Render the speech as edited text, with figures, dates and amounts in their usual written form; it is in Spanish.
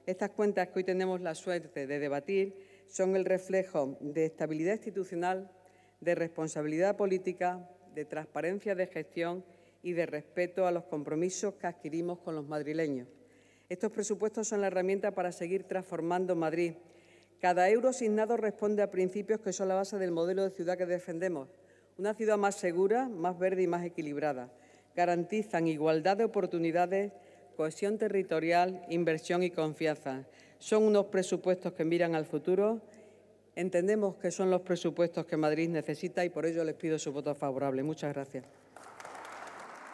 Estas cuentas que hoy tenemos la suerte de debatir son el reflejo de estabilidad institucional, de responsabilidad política, de transparencia de gestión y de respeto a los compromisos que adquirimos con los madrileños. Estos presupuestos son la herramienta para seguir transformando Madrid. Cada euro asignado responde a principios que son la base del modelo de ciudad que defendemos. Una ciudad más segura, más verde y más equilibrada. Garantizan igualdad de oportunidades, cohesión territorial, inversión y confianza. Son unos presupuestos que miran al futuro. Entendemos que son los presupuestos que Madrid necesita y por ello les pido su voto favorable. Muchas gracias.